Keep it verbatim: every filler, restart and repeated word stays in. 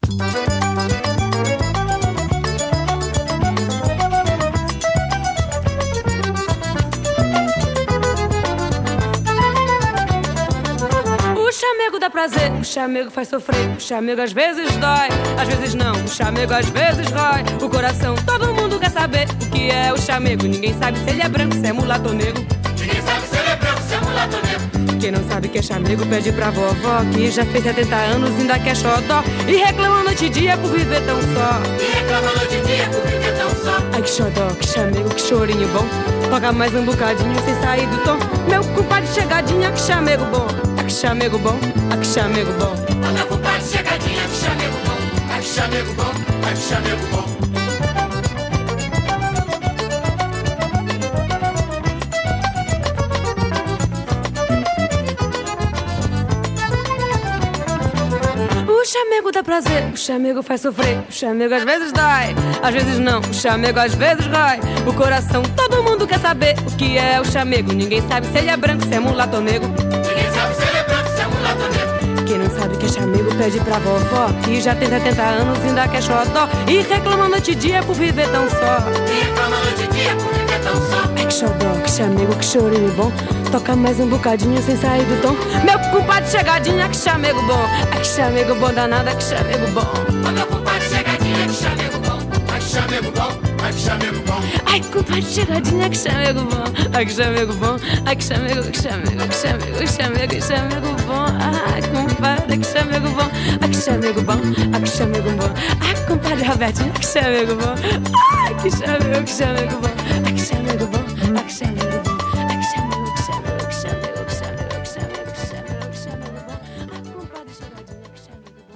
O chamego dá prazer, o chamego faz sofrer, o chamego às vezes dói, às vezes não, o chamego às vezes rói o coração. Todo mundo quer saber o que é o chamego. Ninguém sabe se ele é branco, se é mulato ou negro. Ninguém sabe se ele é branco, se é mulato ou negro. Quem não sabe que é chamego pede pra vovó, que já fez setenta anos e ainda quer xodó, e reclama noite e dia por viver tão só. E reclama noite e dia por viver tão só. Ai que xodó, que chamego, que chorinho bom. Toca mais um bocadinho sem sair do tom. Meu compadre chegadinha, que chamego bom. Ai que chamego bom, ai que chamego bom. Ô meu compadre chegadinha, que chamego bom. Ai que chamego bom, ai que chamego bom. O chamego dá prazer, o chamego faz sofrer, o chamego às vezes dói, às vezes não, o chamego às vezes rói o coração. Todo mundo quer saber o que é o chamego. Ninguém sabe se ele é branco, se é mulato ou negro. Ninguém sabe se ele é branco, se é mulato ou negro. Quem não sabe que é chamego pede pra vovó, que já tem setenta anos e ainda quer xodó, e reclama noite e dia por viver tão só. E reclama noite e dia por viver tão só. Ai que xodó, que chamego, que chorinho bom. Toca mais um bocadinho sem sair do tom. Meu compadre chegadinha, que chamego bom. Ai que chamego bom danada, que chamego bom. Ô meu compadre chegadinha, que chamego bom. Ai que chamego bom, ai que chamego bom. Ai compadre chegadinha, que chamego bom. Ai que chamego bom. Ai que chamego, que chamego, que chamego, que chamego, que chamego bom. Ai compadre, que chamego bom. Ai que chamego bom, ai que chamego bom. Ai compadre Robertinho, que chamego bom. Ai que chamego, que chamego bom. Ai que chamego bom, ai que chamego bom.